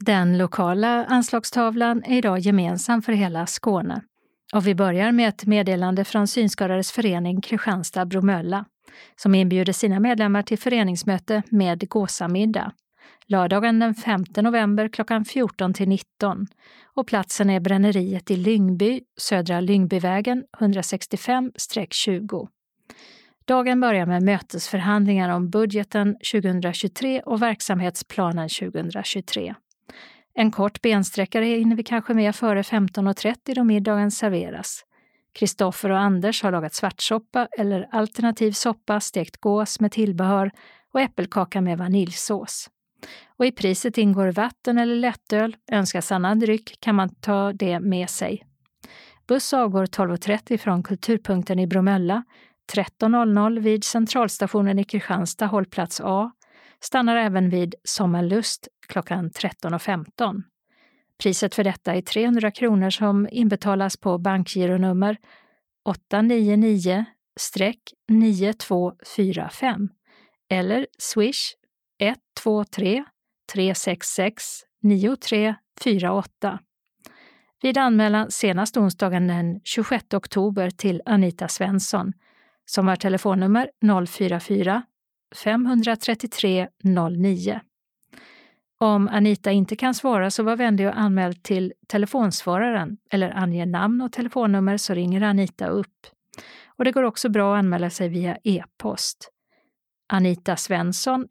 Den lokala anslagstavlan är idag gemensam för hela Skåne. Och vi börjar med ett meddelande från Synskadades förening Kristianstad-Bromölla som inbjuder sina medlemmar till föreningsmöte med gåsamiddag. Lördagen den 5 november klockan 14-19 och platsen är Bränneriet i Lyngby, Södra Lyngbyvägen 165-20. Dagen börjar med mötesförhandlingar om budgeten 2023 och verksamhetsplanen 2023. En kort bensträckare hinner vi kanske med före 15.30 då middagen serveras. Kristoffer och Anders har lagat svartsoppa eller alternativ soppa, stekt gås med tillbehör och äppelkaka med vaniljsås. Och i priset ingår vatten eller lättöl. Önskas annan dryck kan man ta det med sig. Buss avgår 12.30 från Kulturpunkten i Bromölla, 13.00 vid centralstationen i Kristianstad, hållplats A. Stannar även vid Sommarlust klockan 13.15. Priset för detta är 300 kronor som inbetalas på bankgironummer 899-9245 eller Swish 123 366 9348. Vid anmälan senast onsdagen den 26 oktober till Anita Svensson som har telefonnummer 044 533 09. Om Anita inte kan svara så var vänlig och anmäl till telefonsvararen eller ange namn och telefonnummer så ringer Anita upp. Och det går också bra att anmäla sig via e-post. Anita Svensson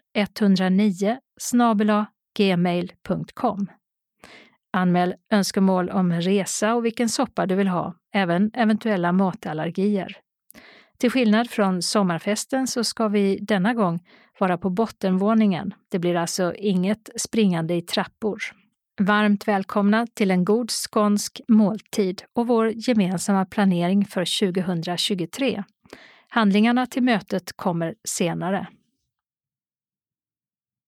109@gmail.com. Anmäl önskemål om resa och vilken soppa du vill ha, även eventuella matallergier. Till skillnad från sommarfesten så ska vi denna gång vara på bottenvåningen. Det blir alltså inget springande i trappor. Varmt välkomna till en god skånsk måltid och vår gemensamma planering för 2023. Handlingarna till mötet kommer senare.